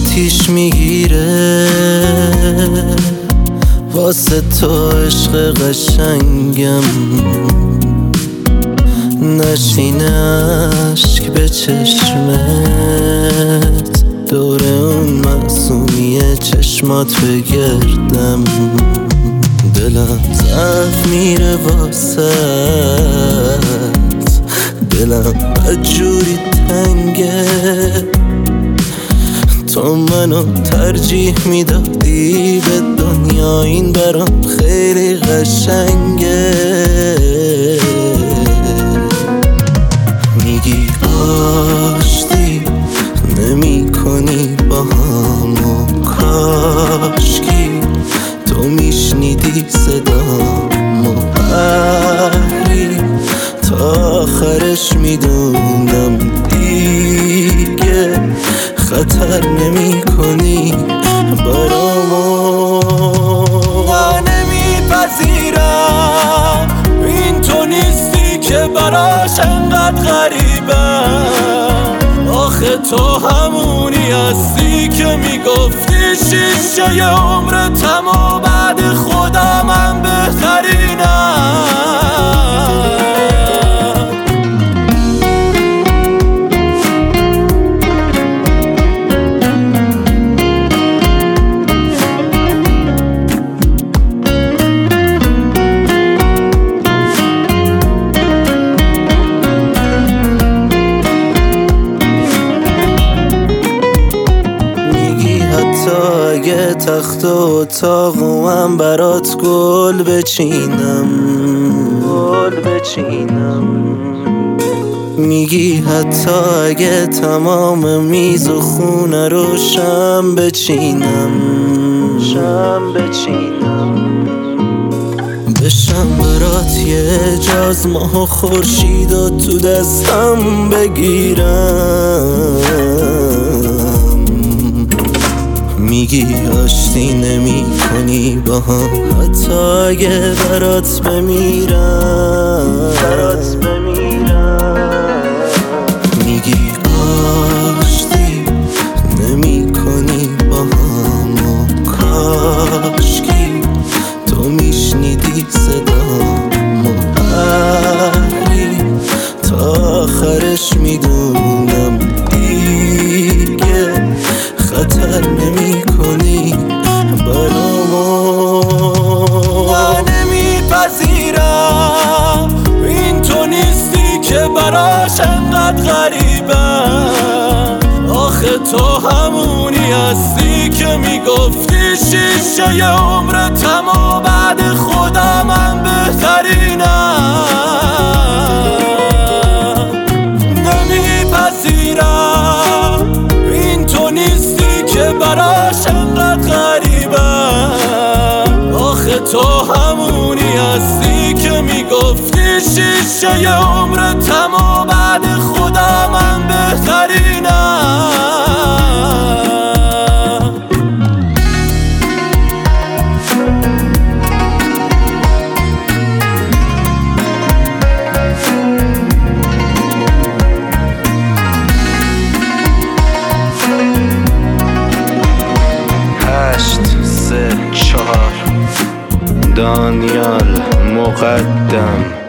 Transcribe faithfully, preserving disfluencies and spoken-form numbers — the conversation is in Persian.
آتیش میگیره واسه تو عشق قشنگم، نشینه اشک به چشمت، دور اون معصومی چشمات بگردم. دلم ضعف میره واسه، دلم بدجوری تنگه، تو منو ترجیح میدادی به دنیا، این برام خیلی قشنگه. میگی آشتی نمی کنی با همو، کاشکی تو میشنیدی صدامو، هری تا آخرش میدونم دیگه خطر نمی کنی برامو. نه نمیپذیرم این تو نیستی که براش انقدر غریبم، آخه تو همونی هستی که میگفتی شیشه عمرتم و بعد خودم من بهترینم. اگه تخت و اتاقو من برات گل بچینم، گل بچینم. میگی حتی اگه تمام میز و خونه رو شم بچینم، شم بچینم. بشم برات یه جاز ماه و خورشید و تو دستم بگیرم. میگی آشتی نمی کنی با هم، حتی اگه برات بمیرم، برات بمیرم. میگی آشتی نمی کنی با هم و کاشکی تو میشنیدی صدامو، هری تا آخرش میدونم دیگه خطر نمی کنی برامو. نه نمیپذیرم این تو نیستی که براش انقدر غریبم، آخه تو همونی هستی که میگفتی شیشه عمرتم و بعد خودم من بهترینم. نمیپذیرم این تو نیستی که براش انقدر غریبم، آخه تو همونی هستی که میگفتی شیشه عمرتم و بعد خودم من بهترینم. دانیال مقدم